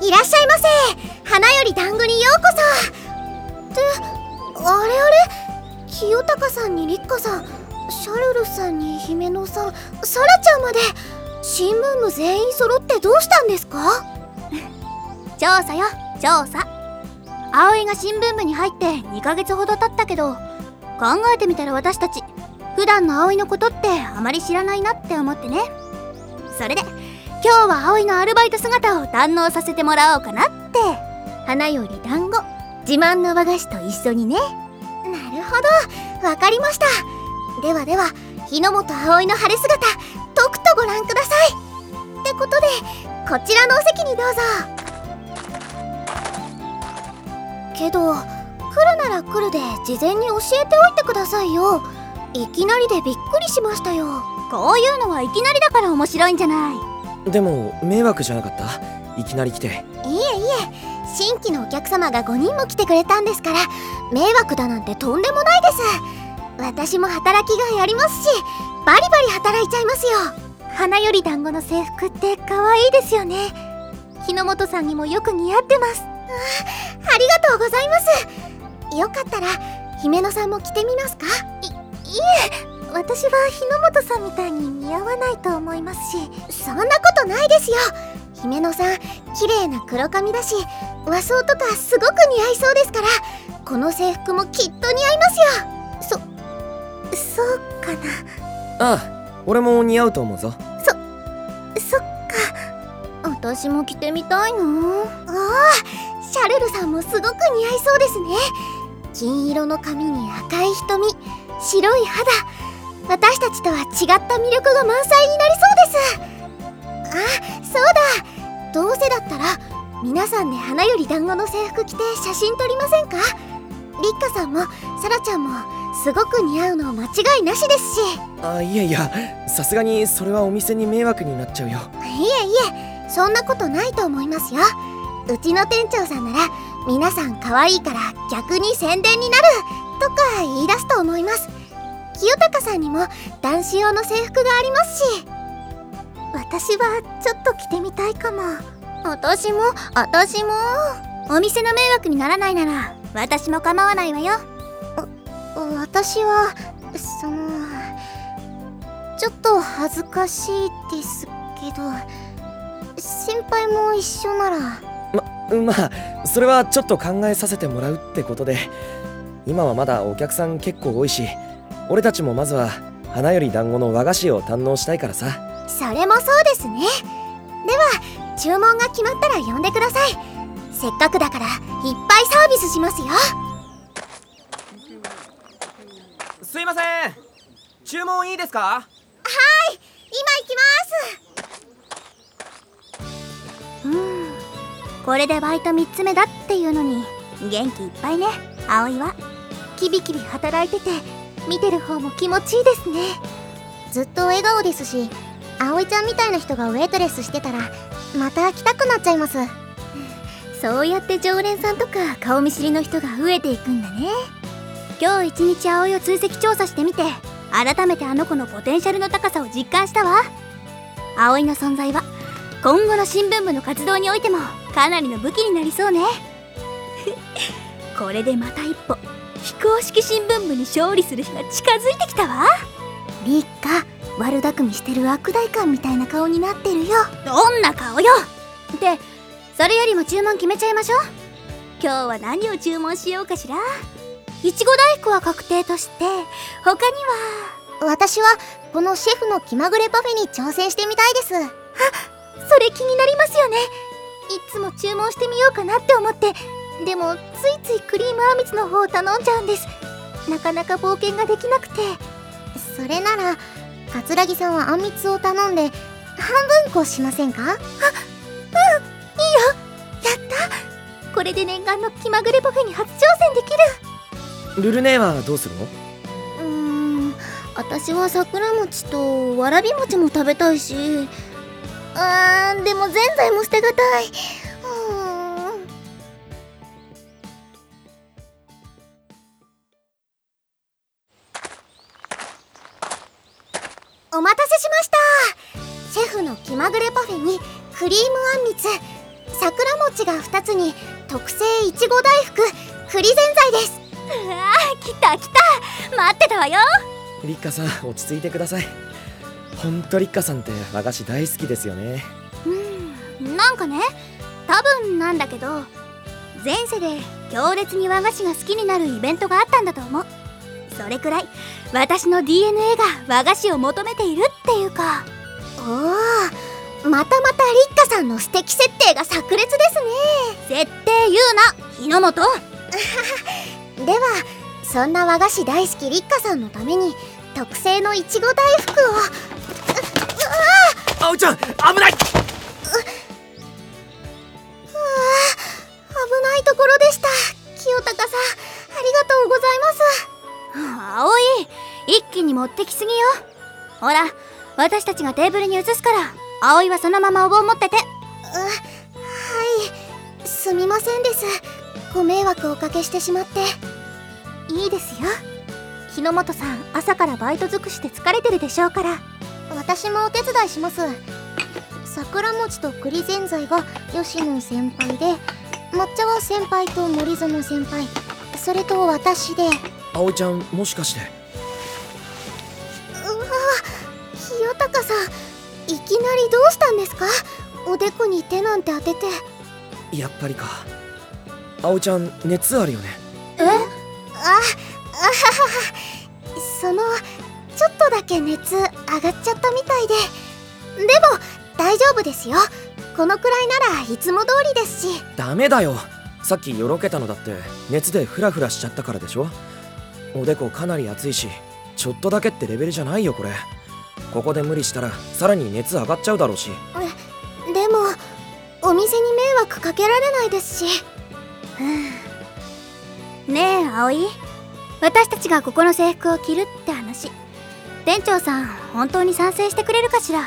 いらっしゃいませ。花より団子にようこそ。ってあれあれ、清高さんに立花さん、シャルルさんに姫野さん、サラちゃんまで新聞部全員揃ってどうしたんですか？ 調査よ、調査。葵が新聞部に入って2ヶ月ほど経ったけど、考えてみたら私たち普段の葵のことってあまり知らないなって思ってね。それで今日は葵のアルバイト姿を堪能させてもらおうかなって。花より団子、自慢の和菓子と一緒にね。 なるほど、わかりました。ではでは、日の本葵の晴れ姿、とくとご覧ください。ってことで、こちらのお席にどうぞ。けど、来るなら来るで事前に教えておいてくださいよ。いきなりでびっくりしましたよ。 こういうのはいきなりだから面白いんじゃない。 でも迷惑じゃなかった？いきなり来て。 いえいえ、新規のお客様が5人も来てくれたんですから、迷惑だなんてとんでもないです。私も働きがいありますし、バリバリ働いちゃいますよ。 花より団子の制服って可愛いですよね。日の本さんにもよく似合ってます。 ありがとうございます。よかったら姫野さんも着てみますか？ いえ、私は日の本さんみたいに似合わないと思いますし。 そんなことないですよ。姫野さん、綺麗な黒髪だし、和装とかすごく似合いそうですから、この制服もきっと似合いますよ。 そうかな。 ああ、俺も似合うと思うぞ。 そっか。私も着てみたいな。 シャルルさんもすごく似合いそうですね。金色の髪に赤い瞳、白い肌、私たちとは違った魅力が満載になりそうです。そうだ、どうせだったら皆さんで花より団子の制服着て写真撮りませんか？立花さんもサラちゃんもすごく似合うの間違いなしですし。 いや、さすがにそれはお店に迷惑になっちゃうよ。 いえ、そんなことないと思いますよ。うちの店長さんなら、皆さん可愛いから逆に宣伝になるとか言い出すと思います。清高さんにも男子用の制服がありますし。 私はちょっと着てみたいかも。 私も。 お店の迷惑にならないなら私も構わないわよ。 私はちょっと恥ずかしいですけど、先輩も一緒なら。 まあそれはちょっと考えさせてもらうってことで、今はまだお客さん結構多いし、俺たちもまずは花より団子の和菓子を堪能したいからさ。 それもそうですね。では注文が決まったら呼んでください。せっかくだからいっぱいサービスしますよ。 すいません、注文いいですか？ はい、今行きます。 これでバイト3つ目だっていうのに元気いっぱいね。葵はキビキビ働いてて、見てる方も気持ちいいですね。 ずっと笑顔ですし、葵ちゃんみたいな人がウェイトレスしてたらまた来たくなっちゃいます。 そうやって常連さんとか顔見知りの人が増えていくんだね。今日一日葵を追跡調査してみて、改めてあの子のポテンシャルの高さを実感したわ。葵の存在は今後の新聞部の活動においてもかなりの武器になりそうね。これでまた一歩非公式新聞部に勝利する日が近づいてきたわ。 立花、悪巧みしてる悪大官みたいな顔になってるよ。 どんな顔よ。で、それよりも注文決めちゃいましょう。今日は何を注文しようかしら。いちご大福は確定として、他には。 私はこのシェフの気まぐれパフェに挑戦してみたいです。 それ気になりますよね。いつも注文してみようかなって思って、でもついついクリームあんみつの方を頼んじゃうんです。なかなか冒険ができなくて。 それなら桂木さんはあんみつを頼んで半分こしませんか？ いいよ。やった。これで念願の気まぐれパフェに初挑戦できる。 ルルネはどうするの？ 私は桜餅とわらび餅も食べたいし、でもぜんざいも捨てがたい。お待たせしました。シェフの気まぐれパフェにクリームあんみつ、 桜餅が2つに特製いちご大福栗ぜんざいです。 うわー、来た来た、待ってたわよ。 リッカさん落ち着いてください。ほんとリッカさんって和菓子大好きですよね。 なんかね、多分なんだけど前世で強烈に和菓子が好きになるイベントがあったんだと思う。それくらい私の DNA が和菓子を求めているっていうか。 おお、またリッカさんの素敵設定が炸裂ですね。 設定言うな、日の本。 ではそんな和菓子大好きリッカさんのために特製のいちご大福を。 葵ちゃん危ない。 危ないところでした。清高さん、ありがとうございます。 葵、一気に持ってきすぎよ。ほら、私たちがテーブルに移すから、葵はそのままお盆持ってて。 はい、すみませんです。ご迷惑をおかけしてしまって。 いいですよ。日の本さん、朝からバイト尽くして疲れてるでしょうから。 私もお手伝いします。桜餅と栗ぜんざいが吉野先輩で、抹茶は先輩と森園先輩、それと私で。 葵ちゃんもしかして。 うわ、清高さん、いきなりどうしたんですか？おでこに手なんて当てて。 やっぱりか。葵ちゃん熱あるよね。 そのちょっとだけ熱上がっちゃったみたいで。でも大丈夫ですよ。このくらいならいつも通りですし。 ダメだよ。さっきよろけたのだって熱でフラフラしちゃったからでしょ。おでこかなり熱いし、ちょっとだけってレベルじゃないよこれ。ここで無理したらさらに熱上がっちゃうだろうし。 でもお店に迷惑かけられないですし。 ねえ葵、私たちがここの制服を着るって話、店長さん本当に賛成してくれるかしら？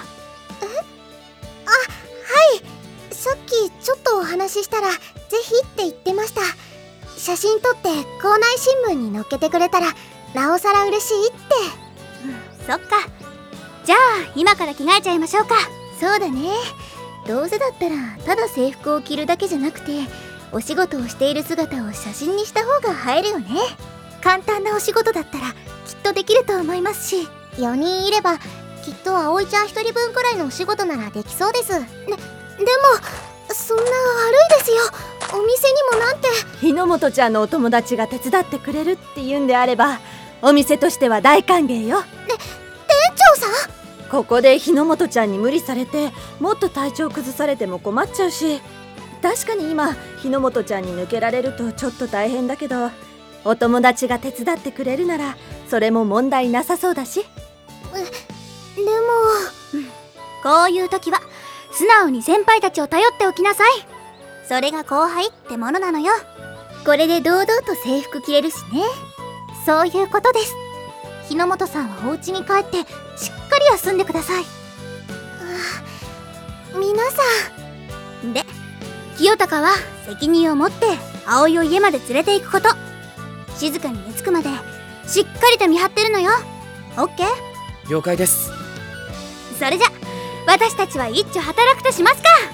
さっきちょっとお話ししたらぜひって言ってました。写真撮って校内新聞に載っけてくれたらなおさら嬉しいって。 そっか。じゃあ今から着替えちゃいましょうか。 そうだね。どうせだったらただ制服を着るだけじゃなくて、お仕事をしている姿を写真にした方が映えるよね。簡単なお仕事だったらきっとできると思いますし、4人いればきっと葵ちゃん1人分くらいのお仕事ならできそうです。でもそんな悪いですよ。お店にもなんて。 日の本ちゃんのお友達が手伝ってくれるって言うんであれば、お店としては大歓迎よ。 店長さん、 ここで日の本ちゃんに無理されてもっと体調崩されても困っちゃうし、確かに今日の本ちゃんに抜けられるとちょっと大変だけど、お友達が手伝ってくれるならそれも問題なさそうだし。 でも、 こういう時は素直に先輩たちを頼っておきなさい。それが後輩ってものなのよ。 これで堂々と制服着れるしね。 そういうことです。日の本さんはお家に帰ってしっかり休んでください。 皆さんで、清高は責任を持って葵を家まで連れて行くこと。静かに寝つくまでしっかりと見張ってるのよ。オッケー？ 了解です。 それじゃ私たちは一丁働くとしますか。